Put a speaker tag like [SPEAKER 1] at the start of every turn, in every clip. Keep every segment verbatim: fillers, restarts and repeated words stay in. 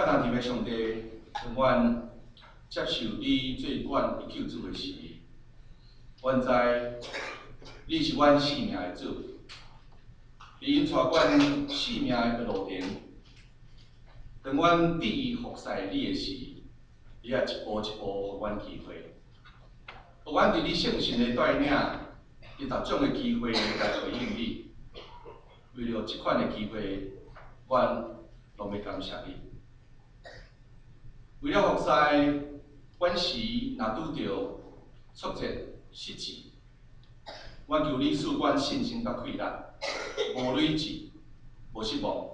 [SPEAKER 1] 甲当天的上帝，阮接受你做阮的救主的时，阮知你是阮生命的主，你引带阮生命的路程。当阮第一服侍你的时，你也一步一步互阮机会，互阮伫你圣神的带领，伫逐种的机会来回应你。为了即款的机会，阮拢要感谢你。为了服侍，阮时若拄着挫折、失志，阮求你赐阮信心甲气力，无累志，无失望。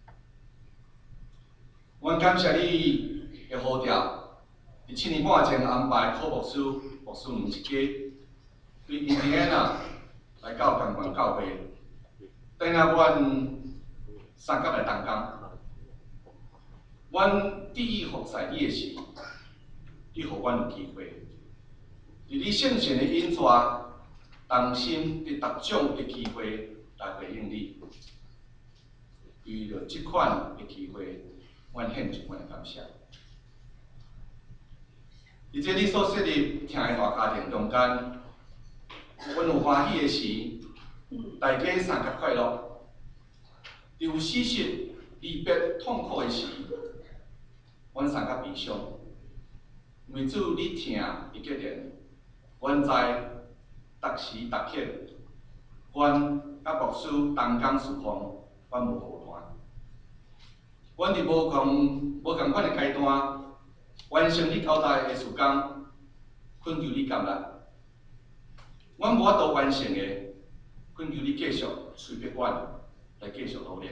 [SPEAKER 1] 阮感谢你的呼召，伫七年半前安排柯牧师、牧师们一家，对印第安纳来到同关教会，带领阮三甲来同工。阮第一服侍你的时，你互阮有机会，伫你圣神的引带，同心伫逐种的机会来回应你。为了即款的机会，阮献上阮的感谢。伫这你所设立听的大家庭中间，阮有欢喜的时，大家三甲快乐；有死失、离别、痛苦的时，阮三甲悲伤。为主你听的决定，阮知逐时逐刻，阮甲牧师同工侍奉，阮无孤单。阮伫无共无共款的阶段，完成你交代的事工，恳求你接纳。阮无法度完成的，恳求你继续随便阮来继续努力。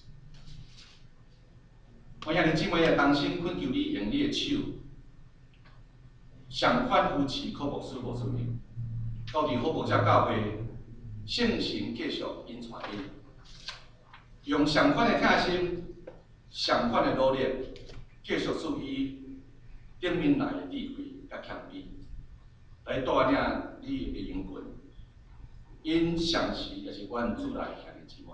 [SPEAKER 1] 我兄弟姊妹也同心恳求你用你的手，上款扶持柯牧师无顺利，到伫好牧者教会，圣神继续引带伊，用上款的疼心、上款的努力，继续赐伊顶面来的智慧甲谦卑，来带领你的英群。因上时也是阮主内兄弟姊妹。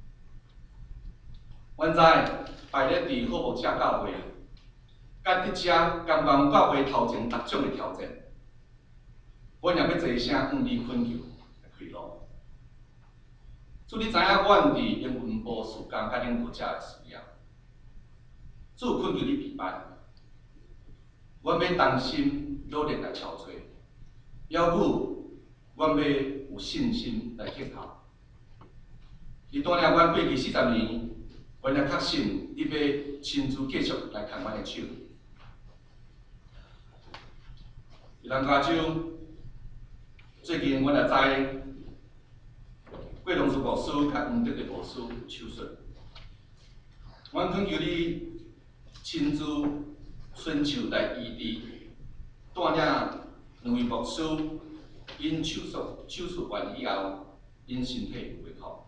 [SPEAKER 1] 阮知拜咧伫好牧者教会，甲伫遮甘光教会头前逐种的挑战，阮也要齐声向你恳求开路。主，你知影阮伫营运部事工甲领导者的需要，主恳求你明白，阮要同心努力来操作，要求阮要有信心来克服。你带领阮过去四十年。阮也确信，你要亲自继续来牵阮的手。人加州最近，阮也知桂龙树牧师甲黄德的牧师手术，阮恳求你亲自伸手来医治，带领两位牧师因手术手术完以后，因身体恢复。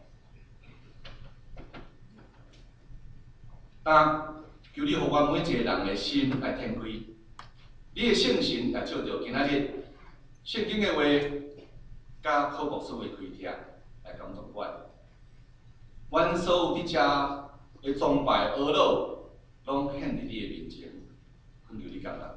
[SPEAKER 1] 但求你，互阮每一个人的心来天开，你的圣神也照着今仔日圣经的话，甲柯牧师的开帖来感动阮。阮所有伫遮的崇拜阿老，拢献伫你的面前，恳求你接纳。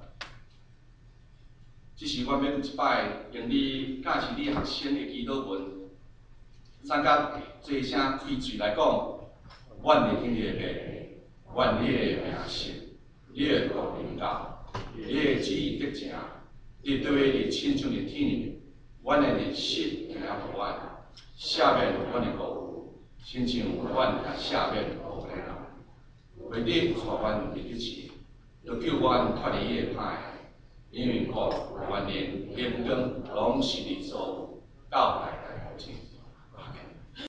[SPEAKER 1] 只是阮要有一摆，用你教示你学生的祈祷文，三甲做声开嘴来讲，阮的天父爸。愿你的名声，你的国领导，你的旨意得成，伫对伫亲像的天，阮的日息行互阮，赦免阮的过犯，亲像阮也赦免无人。为你带阮入得市，就救阮脱离伊的歹，因为苦、怨念、严光，拢是你所教导。